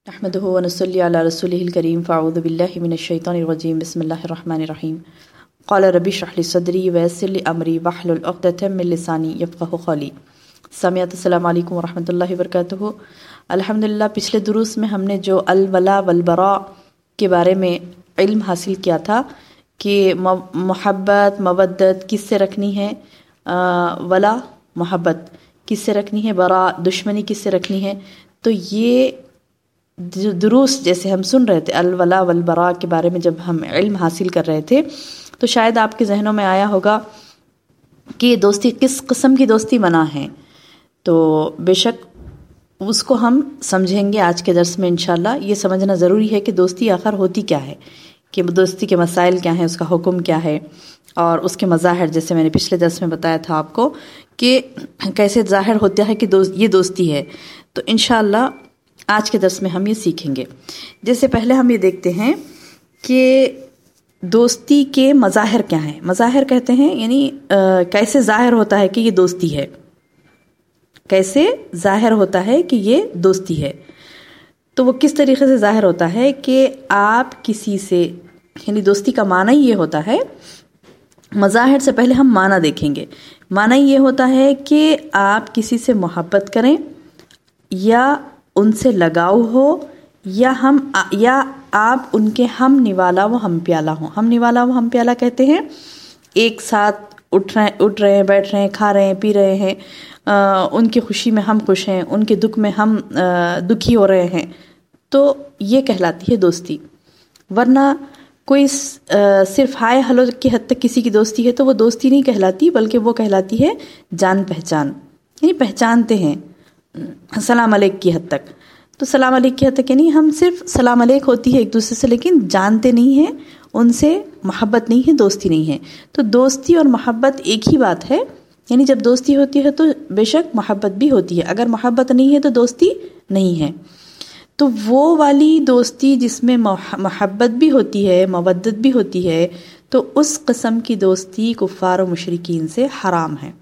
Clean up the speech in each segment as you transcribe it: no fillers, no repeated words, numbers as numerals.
نحمده ونصلي على رسوله الكريم فاعوذ بالله من الشيطان الرجيم بسم الله الرحمن الرحيم قال ربي اشرح لي صدري ويسر لي امري واحلل عقدة من لساني يفقهوا قولي. سامعات السلام علیکم ورحمۃ اللہ وبرکاتہ. الحمدللہ پچھلے دروس میں ہم نے جو الولا والبراء کے بارے میں علم حاصل کیا تھا کہ محبت مودت کس سے رکھنی ہے، ولا محبت کس سے رکھنی ہے، براء دشمنی کس سے رکھنی ہے. تو یہ دروس جیسے ہم سن رہے تھے الولا والبراء کے بارے میں جب ہم علم حاصل کر رہے تھے تو شاید آپ کے ذہنوں میں آیا ہوگا کہ یہ دوستی کس قسم کی دوستی منع ہے. تو بے شک اس کو ہم سمجھیں گے آج کے درس میں انشاءاللہ. یہ سمجھنا ضروری ہے کہ دوستی آخر ہوتی کیا ہے، کہ دوستی کے مسائل کیا ہیں، اس کا حکم کیا ہے اور اس کے مظاہر، جیسے میں نے پچھلے درس میں بتایا تھا آپ کو کہ کیسے ظاہر ہوتا ہے کہ یہ دوستی ہے. تو انشاءاللہ آج کے درس میں ہم یہ سیکھیں گے. جیسے پہلے ہم یہ دیکھتے ہیں کہ دوستی کے مظاہر کیا ہیں. مظاہر کہتے ہیں یعنی کیسے ظاہر ہوتا ہے کہ یہ دوستی ہے، کیسے ظاہر ہوتا ہے کہ یہ دوستی ہے. تو وہ کس طریقے سے ظاہر ہوتا ہے کہ آپ کسی سے، یعنی دوستی کا معنی یہ ہوتا ہے، مظاہر سے پہلے ہم معنی دیکھیں گے. معنی یہ ہوتا ہے کہ آپ کسی سے محبت کریں یا ان سے لگاؤ ہو یا آپ ان کے ہم نوالا و ہم پیالہ ہوں. ہم نوالا و ہم پیالہ کہتے ہیں ایک ساتھ اٹھ رہے ہیں، بیٹھ رہے ہیں، کھا رہے ہیں، پی رہے ہیں، ان کی خوشی میں ہم خوش ہیں، ان کے دکھ میں ہم دکھی ہو رہے ہیں. تو یہ کہلاتی ہے دوستی. ورنہ کوئی صرف ہائے ہلو کی حد تک کسی کی دوستی ہے تو وہ دوستی نہیں کہلاتی، بلکہ وہ کہلاتی ہے جان پہچان. یعنی پہچانتے ہیں سلام علیک کی حد تک. تو سلام علیک کی حد تک یعنی ہم صرف سلام علیک ہوتی ہے ایک دوسرے سے، لیکن جانتے نہیں ہیں، ان سے محبت نہیں ہے، دوستی نہیں ہے. تو دوستی اور محبت ایک ہی بات ہے. یعنی جب دوستی ہوتی ہے تو بے شک محبت بھی ہوتی ہے، اگر محبت نہیں ہے تو دوستی نہیں ہے. تو وہ والی دوستی جس میں محبت بھی ہوتی ہے، مودت بھی ہوتی ہے، تو اس قسم کی دوستی کفار و مشرکین سے حرام ہے،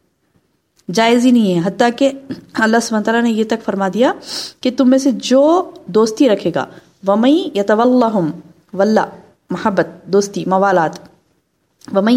جائز ہی نہیں ہے. حتیٰ کہ اللہ سبحانہ تعالیٰ نے یہ تک فرما دیا کہ تم میں سے جو دوستی رکھے گا، وَمَن يَتَوَلَّهُمْ، وَلَّا محبت، دوستی، موالات، وَمَن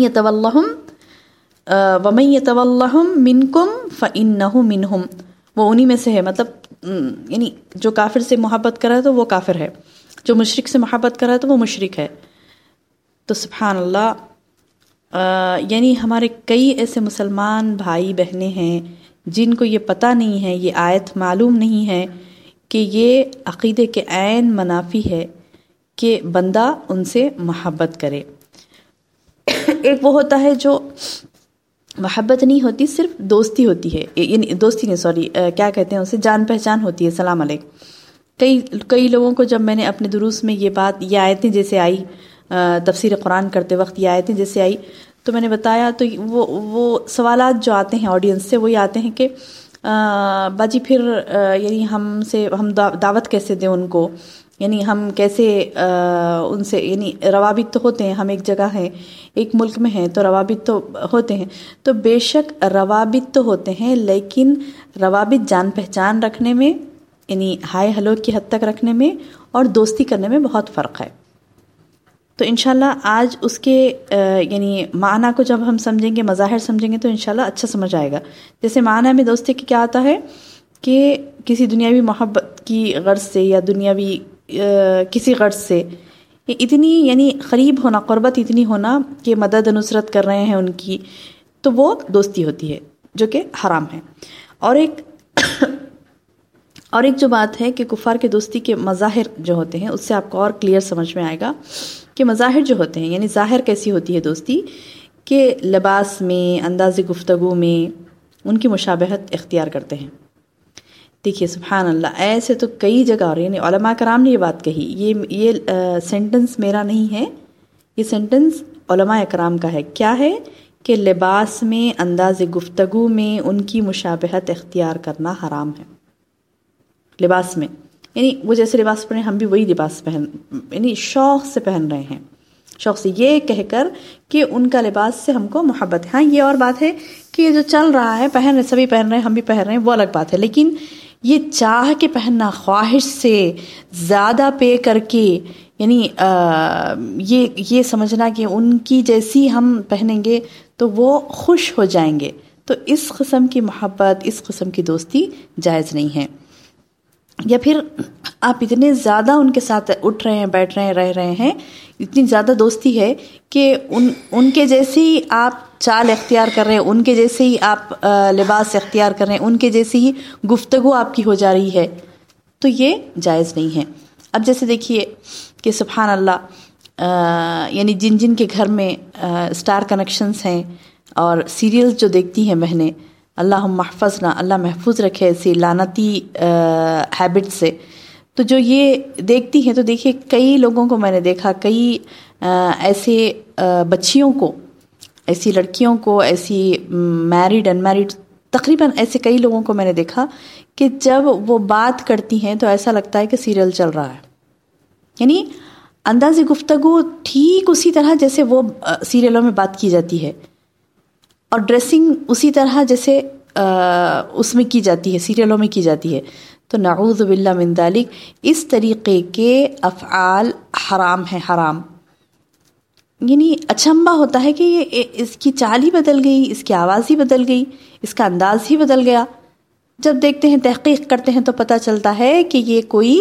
يَتَوَلَّهُمْ مِنْكُمْ فَإِنَّهُ مِنْهُمْ، وہ انہی میں سے ہے. مطلب یعنی جو کافر سے محبت کر رہا ہے تو وہ کافر ہے، جو مشرک سے محبت کر رہا ہے تو وہ مشرک ہے. تو سبحان اللہ، یعنی ہمارے کئی ایسے مسلمان بھائی بہنیں ہیں جن کو یہ پتہ نہیں ہے، یہ آیت معلوم نہیں ہے کہ یہ عقیدے کے عین منافی ہے کہ بندہ ان سے محبت کرے. ایک وہ ہوتا ہے جو محبت نہیں ہوتی، صرف دوستی ہوتی ہے، یعنی دوستی نہیں، کیا کہتے ہیں اسے، جان پہچان ہوتی ہے، سلام علیک. کئی لوگوں کو جب میں نے اپنے دروس میں یہ آیتیں جیسے آئی، تفسیر قرآن کرتے وقت یہ آیتیں جیسے آئی تو میں نے بتایا، تو وہ سوالات جو آتے ہیں آڈینس سے، وہی آتے ہیں کہ باجی پھر یعنی ہم دعوت کیسے دیں ان کو، یعنی ہم کیسے ان سے، یعنی روابط تو ہوتے ہیں، ہم ایک جگہ ہیں، ایک ملک میں ہیں تو روابط تو ہوتے ہیں. تو بے شک روابط تو ہوتے ہیں، لیکن روابط جان پہچان رکھنے میں، یعنی ہائے ہلو کی حد تک رکھنے میں اور دوستی کرنے میں بہت فرق ہے. تو انشاءاللہ آج اس کے یعنی معنی کو جب ہم سمجھیں گے، مظاہر سمجھیں گے تو انشاءاللہ اچھا سمجھ آئے گا. جیسے معنی میں دوستی کی کیا آتا ہے کہ کسی دنیاوی محبت کی غرض سے یا دنیاوی کسی غرض سے اتنی، یعنی قریب ہونا، قربت اتنی ہونا کہ مدد نصرت کر رہے ہیں ان کی، تو وہ دوستی ہوتی ہے جو کہ حرام ہے. اور ایک جو بات ہے کہ کفار کے دوستی کے مظاہر جو ہوتے ہیں، اس سے آپ کو اور کلیئر سمجھ میں آئے گا کہ مظاہر جو ہوتے ہیں، یعنی ظاہر کیسی ہوتی ہے دوستی، کہ لباس میں، انداز گفتگو میں ان کی مشابہت اختیار کرتے ہیں. دیکھیے سبحان اللہ، ایسے تو کئی جگہ اور یعنی علماء کرام نے یہ بات کہی، یہ سینٹنس میرا نہیں ہے، یہ سینٹنس علماء کرام کا ہے. کیا ہے کہ لباس میں، انداز گفتگو میں ان کی مشابہت اختیار کرنا حرام ہے. لباس میں یعنی وہ جیسے لباس پہنے ہم بھی وہی لباس یعنی شوق سے پہن رہے ہیں، شوق سے، یہ کہہ کر کہ ان کا لباس سے ہم کو محبت ہے. ہاں یہ اور بات ہے کہ جو چل رہا ہے، پہن رہے، سبھی پہن رہے ہیں، ہم بھی پہن رہے ہیں، وہ الگ بات ہے. لیکن یہ چاہ کے پہننا، خواہش سے زیادہ پے کر کے، یعنی یہ سمجھنا کہ ان کی جیسی ہم پہنیں گے تو وہ خوش ہو جائیں گے، تو اس قسم کی محبت، اس قسم کی دوستی جائز نہیں ہے۔ یا پھر آپ اتنے زیادہ ان کے ساتھ اٹھ رہے ہیں، بیٹھ رہے ہیں، رہ رہے ہیں، اتنی زیادہ دوستی ہے کہ ان کے جیسے ہی آپ چال اختیار کر رہے ہیں، ان کے جیسے ہی آپ لباس اختیار کر رہے ہیں، ان کے جیسے ہی گفتگو آپ کی ہو جا رہی ہے، تو یہ جائز نہیں ہے۔ اب جیسے دیکھیے کہ سبحان اللہ، یعنی جن کے گھر میں اسٹار کنیکشنز ہیں اور سیریلز جو دیکھتی ہیں بہنیں، اللہم محفظنا، اللہ محفوظ رکھے ایسی لعنتی ہیبٹ سے، تو جو یہ دیکھتی ہیں، تو دیکھیے کئی لوگوں کو میں نے دیکھا، کئی ایسے بچیوں کو، ایسی لڑکیوں کو، ایسی میرڈ ان میرڈ، تقریباً ایسے کئی لوگوں کو میں نے دیکھا کہ جب وہ بات کرتی ہیں تو ایسا لگتا ہے کہ سیریل چل رہا ہے، یعنی انداز گفتگو ٹھیک اسی طرح جیسے وہ سیریلوں میں بات کی جاتی ہے، اور ڈریسنگ اسی طرح جیسے اس میں کی جاتی ہے، سیریلوں میں کی جاتی ہے۔ تو نعوذ باللہ من ذالک، اس طریقے کے افعال حرام ہیں، حرام۔ یعنی اچنبھا ہوتا ہے کہ یہ اس کی چال ہی بدل گئی، اس کی آواز ہی بدل گئی، اس کا انداز ہی بدل گیا۔ جب دیکھتے ہیں، تحقیق کرتے ہیں، تو پتہ چلتا ہے کہ یہ کوئی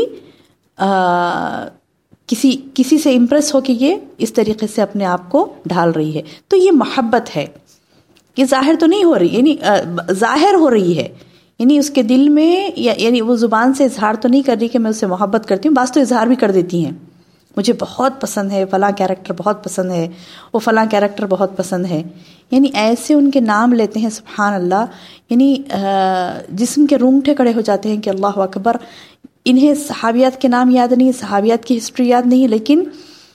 کسی سے امپریس ہو کے یہ اس طریقے سے اپنے آپ کو ڈھال رہی ہے۔ تو یہ محبت ہے، یہ ظاہر تو نہیں ہو رہی، یعنی ظاہر ہو رہی ہے، یعنی اس کے دل میں، یعنی وہ زبان سے اظہار تو نہیں کر رہی کہ میں اسے محبت کرتی ہوں، بعض تو اظہار بھی کر دیتی ہیں، مجھے بہت پسند ہے، فلاں کیریکٹر بہت پسند ہے، وہ فلاں کیریکٹر بہت پسند ہے، یعنی ایسے ان کے نام لیتے ہیں، سبحان اللہ، یعنی جسم کے رونگٹے کھڑے ہو جاتے ہیں کہ اللہ اکبر۔ انہیں صحابیات کے نام یاد نہیں، صحابیات کی ہسٹری یاد نہیں، لیکن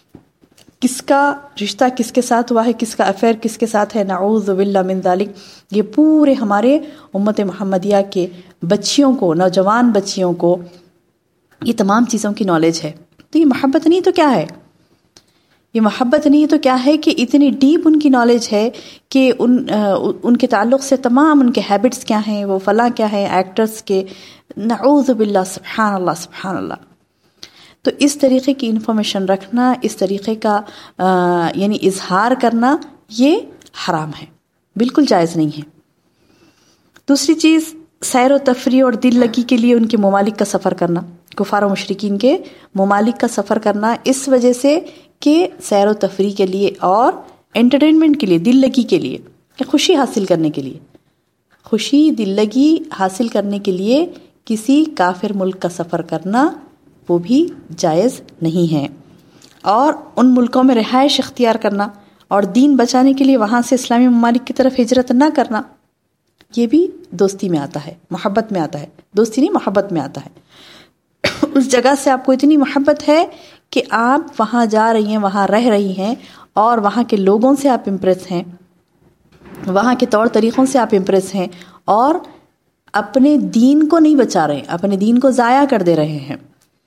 کس کا رشتہ کس کے ساتھ ہوا ہے، کس کا افیئر کس کے ساتھ ہے، نعوذ باللہ من ذالک۔ یہ پورے ہمارے امت محمدیہ کے بچیوں کو، نوجوان بچیوں کو یہ تمام چیزوں کی نالج ہے۔ تو یہ محبت نہیں تو کیا ہے؟ یہ محبت نہیں تو کیا ہے کہ اتنی ڈیپ ان کی نالج ہے کہ ان کے تعلق سے تمام ان کے ہیبٹس کیا ہیں، وہ فلاں کیا ہے، ایکٹرز کے، نعوذ باللہ، سبحان اللہ، سبحان اللہ۔ تو اس طریقے کی انفارمیشن رکھنا، اس طریقے کا یعنی اظہار کرنا، یہ حرام ہے، بالکل جائز نہیں ہے۔ دوسری چیز، سیر و تفریح اور دل لگی کے لیے ان کے ممالک کا سفر کرنا، کفار و مشرکین کے ممالک کا سفر کرنا، اس وجہ سے کہ سیر و تفریح کے لیے اور انٹرٹینمنٹ کے لیے، دل لگی کے لیے، کہ خوشی حاصل کرنے کے لیے، خوشی، دل لگی حاصل کرنے کے لیے کسی کافر ملک کا سفر کرنا وہ بھی جائز نہیں ہے۔ اور ان ملکوں میں رہائش اختیار کرنا اور دین بچانے کے لیے وہاں سے اسلامی ممالک کی طرف ہجرت نہ کرنا، یہ بھی دوستی میں آتا ہے، محبت میں آتا ہے، دوستی نہیں محبت میں آتا ہے۔ اس جگہ سے آپ کو اتنی محبت ہے کہ آپ وہاں جا رہی ہیں، وہاں رہ رہی ہیں، اور وہاں کے لوگوں سے آپ امپریس ہیں، وہاں کے طور طریقوں سے آپ امپریس ہیں، اور اپنے دین کو نہیں بچا رہے، اپنے دین کو ضائع کر دے رہے ہیں،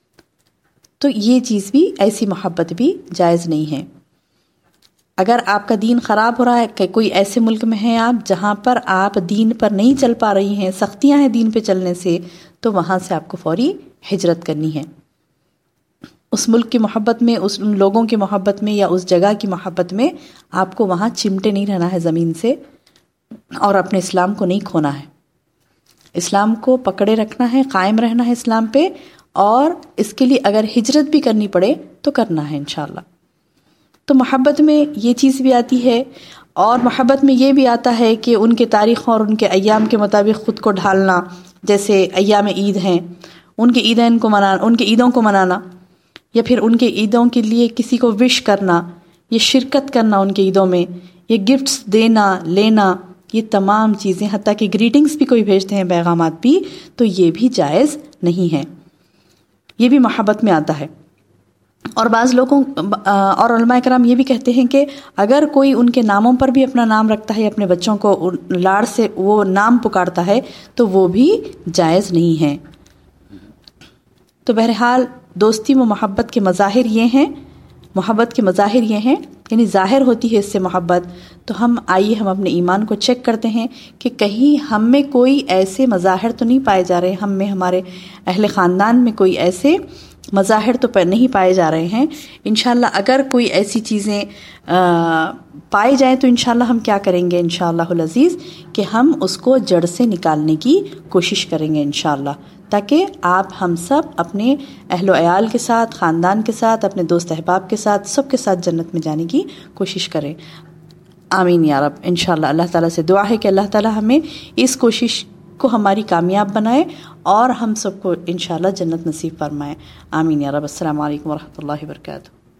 تو یہ چیز بھی، ایسی محبت بھی جائز نہیں ہے۔ اگر آپ کا دین خراب ہو رہا ہے، کہ کوئی ایسے ملک میں ہیں آپ جہاں پر آپ دین پر نہیں چل پا رہی ہیں، سختیاں ہیں دین پہ چلنے سے، تو وہاں سے آپ کو فوری ہجرت کرنی ہے۔ اس ملک کی محبت میں، ان لوگوں کی محبت میں، یا اس جگہ کی محبت میں آپ کو وہاں چمٹے نہیں رہنا ہے زمین سے، اور اپنے اسلام کو نہیں کھونا ہے، اسلام کو پکڑے رکھنا ہے، قائم رہنا ہے اسلام پہ، اور اس کے لیے اگر ہجرت بھی کرنی پڑے تو کرنا ہے انشاءاللہ۔ تو محبت میں یہ چیز بھی آتی ہے، اور محبت میں یہ بھی آتا ہے کہ ان کے تاریخوں اور ان کے ایام کے مطابق خود کو ڈھالنا، جیسے ایام عید ہیں، ان کے عیدین کو منانا، ان کے عیدوں کو منانا، یا پھر ان کے عیدوں کے لیے کسی کو وش کرنا، یہ شرکت کرنا ان کے عیدوں میں، یہ گفٹس دینا لینا، یہ تمام چیزیں، حتیٰ کہ گریٹنگز بھی کوئی بھیجتے ہیں، پیغامات بھی، تو یہ بھی جائز نہیں ہے، یہ بھی محبت میں آتا ہے۔ اور بعض لوگوں اور علماء کرام یہ بھی کہتے ہیں کہ اگر کوئی ان کے ناموں پر بھی اپنا نام رکھتا ہے، اپنے بچوں کو لاڑ سے وہ نام پکارتا ہے، تو وہ بھی جائز نہیں ہے۔ تو بہرحال دوستی و محبت کے مظاہر یہ ہیں، محبت کے مظاہر یہ ہیں یعنی ظاہر ہوتی ہے اس سے محبت، تو ہم آئیے ہم اپنے ایمان کو چیک کرتے ہیں کہ کہیں ہم میں کوئی ایسے مظاہر تو نہیں پائے جا رہے، ہم میں ہمارے اہل خاندان میں کوئی ایسے مظاہر تو نہیں پائے جا رہے ہیں۔ انشاءاللہ اگر کوئی ایسی چیزیں پائے جائیں تو انشاءاللہ ہم کیا کریں گے انشاءاللہ العزیز کہ ہم اس کو جڑ سے نکالنے کی کوشش کریں گے انشاءاللہ، تاکہ آپ ہم سب اپنے اہل و عیال کے ساتھ، خاندان کے ساتھ، اپنے دوست احباب کے ساتھ، سب کے ساتھ جنت میں جانے کی کوشش کریں۔ آمین یا رب۔ انشاءاللہ اللہ تعالیٰ سے دعا ہے کہ اللہ تعالیٰ ہمیں اس کوشش کو ہماری کامیاب بنائے اور ہم سب کو انشاءاللہ جنت نصیب فرمائے۔ آمین یا رب۔ السلام علیکم ورحمۃ اللہ وبرکاتہ۔